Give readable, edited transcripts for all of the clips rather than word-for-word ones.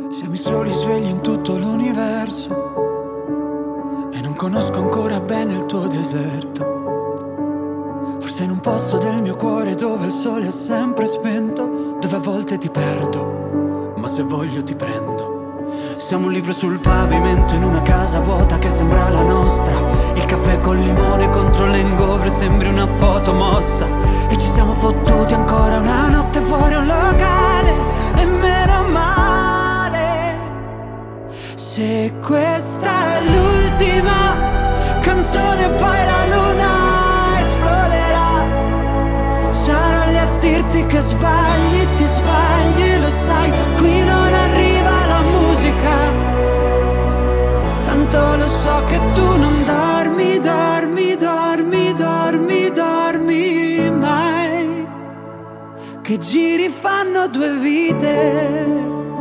Siamo i soli svegli in tutto l'universo e non conosco ancora bene il tuo deserto. Forse in un posto del mio cuore dove il sole è sempre spento, dove a volte ti perdo, ma se voglio ti prendo. Siamo un libro sul pavimento in una casa vuota che sembra la nostra. Il caffè col limone contro l'hangover sembri una foto mossa. E ci siamo fottuti ancora una notte fuori un locale, e meno male. Se questa è l'ultima canzone poi la luna esploderà. Sarò lì a dirti che sbagli, ti sbagli, lo sai. Qui non arriva la musica, tanto lo so che tu non dormi, dormi, dormi, dormi, dormi mai. Che giri fanno due vite.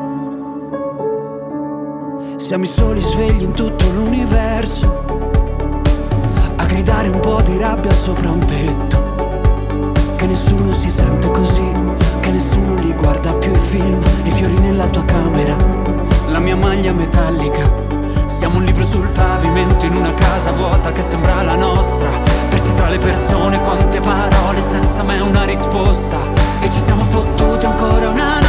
Siamo i soli svegli in tutto l'universo, a gridare un po' di rabbia sopra un tetto. Che nessuno si sente così, che nessuno li guarda più i film. I fiori nella tua camera, la mia maglia metallica. Siamo un libro sul pavimento in una casa vuota che sembra la nostra. Persi tra le persone, quante parole senza mai una risposta. E ci siamo fottuti ancora una